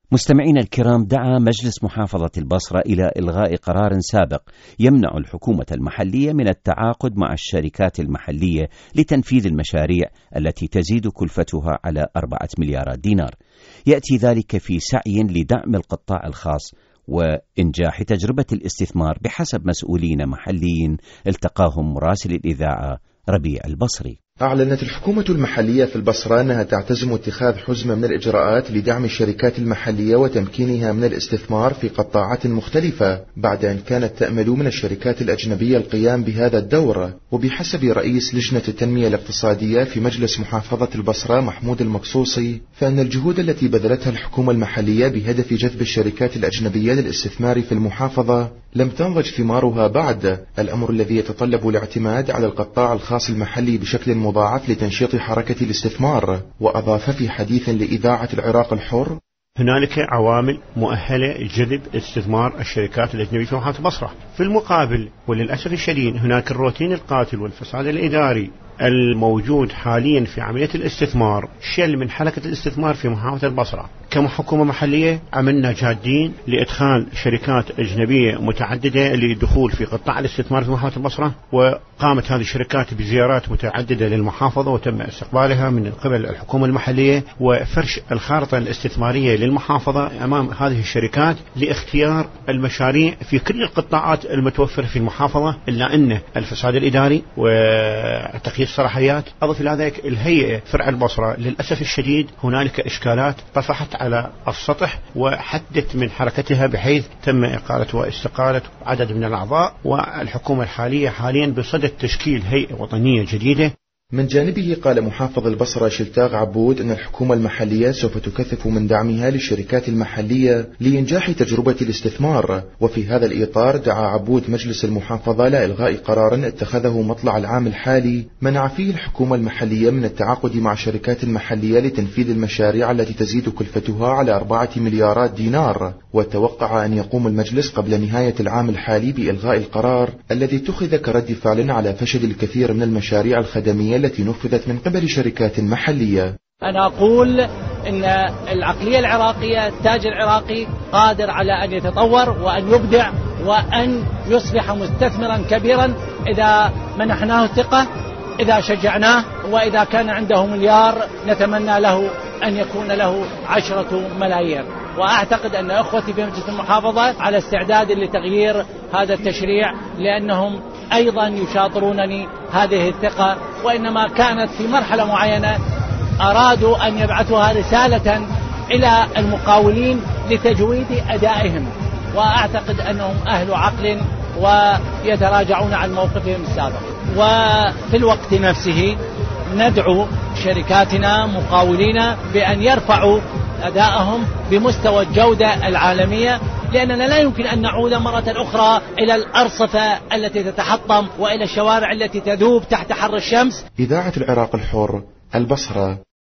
مستمعينا الكرام، دعا مجلس محافظة البصرة إلى إلغاء قرار سابق يمنع الحكومة المحلية من التعاقد مع الشركات المحلية لتنفيذ المشاريع التي تزيد كلفتها على 4 مليارات دينار. يأتي ذلك في سعي لدعم القطاع الخاص وإنجاح تجربة الاستثمار بحسب مسؤولين محليين التقاهم مراسل الإذاعة ربيع البصري. أعلنت الحكومة المحلية في البصرة أنها تعتزم اتخاذ حزمة من الإجراءات لدعم الشركات المحلية وتمكينها من الاستثمار في قطاعات مختلفة بعد أن كانت تأمل من الشركات الأجنبية القيام بهذا الدور. وبحسب رئيس لجنة التنمية الاقتصادية في مجلس محافظة البصرة محمود المقصوصي، فإن الجهود التي بذلتها الحكومة المحلية بهدف جذب الشركات الأجنبية للاستثمار في المحافظة لم تنضج ثمارها بعد، الأمر الذي يتطلب الاعتماد على القطاع الخاص المحلي بشكل مضاعف لتنشيط حركة الاستثمار. وأضاف في حديث لإذاعة العراق الحر: هنالك عوامل مؤهلة لجذب استثمار الشركات الأجنبية في محافظة البصرة. في المقابل وللأسف الشديد هناك الروتين القاتل والفساد الإداري الموجود حاليا في عملية الاستثمار شل من حركة الاستثمار في محافظة البصرة. كحكومة محلية عملنا جادين لإدخال شركات أجنبية متعددة للدخول في قطاع الاستثمار في محافظة البصرة، وقامت هذه الشركات بزيارات متعددة للمحافظة وتم استقبالها من قبل الحكومة المحلية وفرش الخارطة الاستثمارية للمحافظة أمام هذه الشركات لاختيار المشاريع في كل القطاعات المتوفرة في المحافظة، إلا أن الفساد الإداري وتقييد الصلاحيات. أضف إلى ذلك الهيئة فرع البصرة للأسف الشديد هنالك إشكالات طفحت على السطح وحدت من حركتها بحيث تم إقالة واستقالة عدد من الأعضاء، والحكومة الحالية حاليا بصدد تشكيل هيئة وطنية جديدة. من جانبه قال محافظ البصرة شلتاغ عبود أن الحكومة المحلية سوف تكثف من دعمها للشركات المحلية لإنجاح تجربة الاستثمار. وفي هذا الإطار دعا عبود مجلس المحافظة لإلغاء قرار اتخذه مطلع العام الحالي منع فيه الحكومة المحلية من التعاقد مع الشركات المحلية لتنفيذ المشاريع التي تزيد كلفتها على 4 مليارات دينار. وتوقع أن يقوم المجلس قبل نهاية العام الحالي بإلغاء القرار الذي اتخذ كرد فعل على فشل الكثير من المشاريع الخدمية التي نفذت من قبل شركات محلية. أنا أقول إن العقلية العراقية، التاج العراقي قادر على أن يتطور وأن يبدع وأن يصبح مستثمرا كبيرا إذا منحناه الثقة، إذا شجعناه، وإذا كان عنده مليار نتمنى له أن يكون له 10 ملايين. وأعتقد أن أخوتي في مجلس المحافظة على استعداد لتغيير هذا التشريع، لأنهم أيضا يشاطرونني هذه الثقة، وإنما كانت في مرحلة معينة أرادوا أن يبعثوها رسالة إلى المقاولين لتجويد أدائهم، وأعتقد أنهم أهل عقل ويتراجعون عن موقفهم السابق. وفي الوقت نفسه ندعو شركاتنا مقاولين بأن يرفعوا أدائهم بمستوى الجودة العالمية، لأننا لا يمكن أن نعود مرة أخرى إلى الأرصفة التي تتحطم وإلى الشوارع التي تذوب تحت حر الشمس. إذاعة العراق الحر، البصرة.